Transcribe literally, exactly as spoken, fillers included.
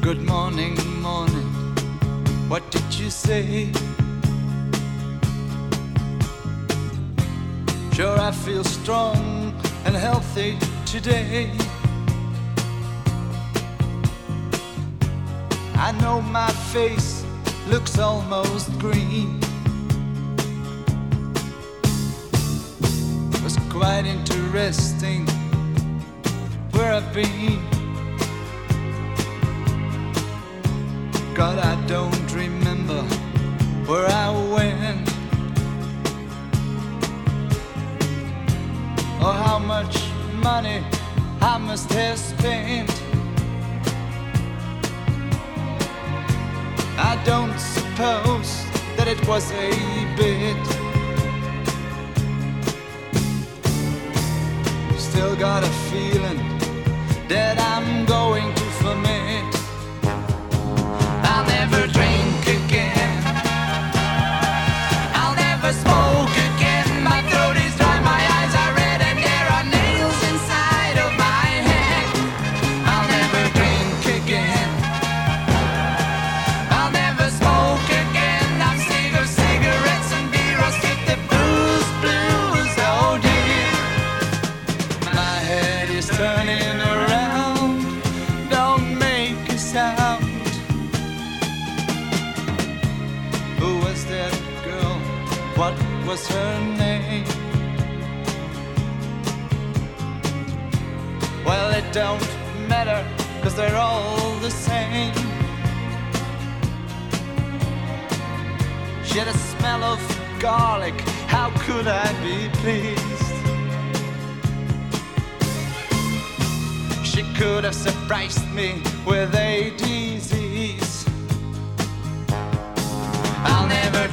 Good morning, morning, what did you say? Sure, I feel strong and healthy today. I know my face looks almost green. It was quite interesting where I've been. God, I don't remember where I went or how much money I must have spent. I don't suppose that it was a bit. Still got a feeling that I'm going to ferment. I'll never drink again. I'll never smoke again. My throat is dry, my eyes are red, and there are nails inside of my head. I'll never drink again. I'll never smoke again. I'm sick of cigarettes and beer. I'll skip the blues, blues, oh dear. My head is turning around. Don't make a sound. Who was that girl? What was her name? Well, it don't matter, 'cause they're all the same. She had a smell of garlic, how could I be pleased? She could have surprised me with a disease. I'll never